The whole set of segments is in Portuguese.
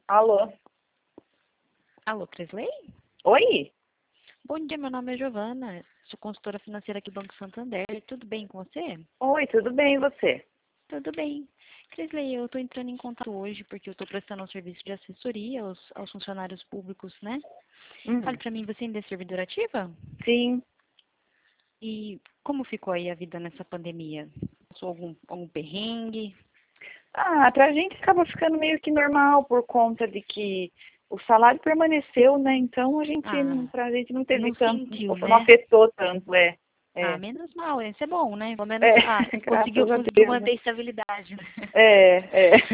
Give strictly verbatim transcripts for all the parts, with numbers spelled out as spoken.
Alô? Alô, Crisley? Oi? Bom dia, meu nome é Giovana, sou consultora financeira aqui do Banco Santander. Tudo bem com você? Oi, tudo bem e você? Tudo bem. Crisley, eu estou entrando em contato hoje porque eu estou prestando um serviço de assessoria aos, aos funcionários públicos, né? Fale Hum, para mim, você ainda é servidora ativa? sim. E como ficou aí a vida nessa pandemia? Passou algum, algum perrengue? Ah, pra gente acaba ficando meio que normal por conta de que o salário permaneceu, né? Então a gente, não- Ah, pra gente não teve não tanto, sentiu, não né? afetou tanto, é. Ah, É, menos mal, isso é bom, né? Pelo menos é, ah, conseguiu, graças a conseguiu Deus, né? manter a estabilidade, né? É, é.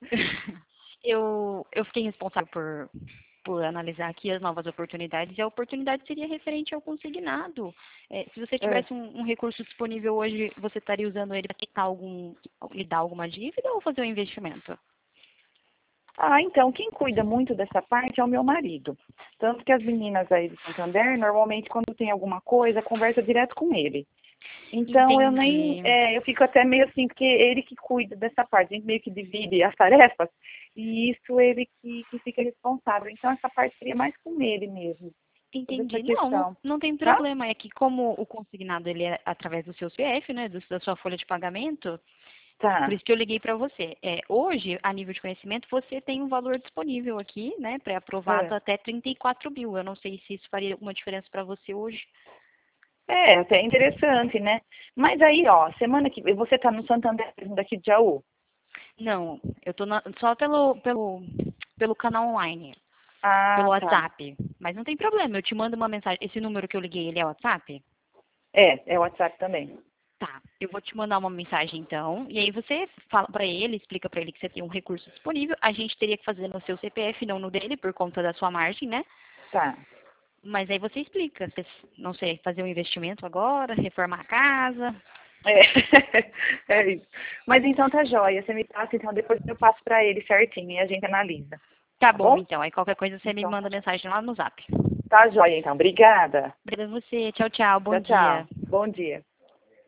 Eu, eu fiquei responsável por, por analisar aqui as novas oportunidades, e a oportunidade seria referente ao consignado. É, se você É. tivesse um, um recurso disponível hoje, você estaria usando ele para quitar algum, lidar alguma dívida ou fazer um investimento? Ah, então, quem cuida muito dessa parte é o meu marido. Tanto que as meninas aí do Santander, normalmente, quando tem alguma coisa, conversa direto com ele. Então eu nem, Entendi, é, eu fico até meio assim, porque é ele que cuida dessa parte, a gente meio que divide as tarefas, e isso ele que, que fica responsável. Então essa parte seria mais com ele mesmo, toda essa entendi. Não, não, questão, não tem tá? problema. É que como o consignado ele é através do seu C P F, né, do- da sua folha de pagamento, por Tá, isso que eu liguei para você. É, hoje, a nível de conhecimento, você tem um valor disponível aqui, né, pré-aprovado é. até trinta e quatro mil. Eu não sei se isso faria alguma diferença para você hoje. É, até interessante, né? Mas aí, ó, semana que vem, você tá no Santander mesmo daqui de Jaú? Não, eu tô na- só pelo, pelo, pelo canal online, pelo Ah, tá. WhatsApp. Mas não tem problema, eu te mando uma mensagem. Esse número que eu liguei, ele é WhatsApp? É, é o WhatsApp também. Tá, eu vou te mandar uma mensagem então, e aí você fala pra ele, explica pra ele que você tem um recurso disponível. A gente teria que fazer no seu C P F, não no dele, por conta da sua margem, né? Tá. Mas aí você explica, você, não sei, fazer um investimento agora, reformar a casa. É, é isso. Mas então tá jóia, você me passa, então depois eu passo pra ele certinho e a gente analisa, Tá tá bom, bom? então. Aí qualquer coisa você me Então manda tá. mensagem lá no Zap. Tá jóia, então. Obrigada. Obrigada a você. Tchau, tchau. Bom Tchau, tchau. dia. Bom dia.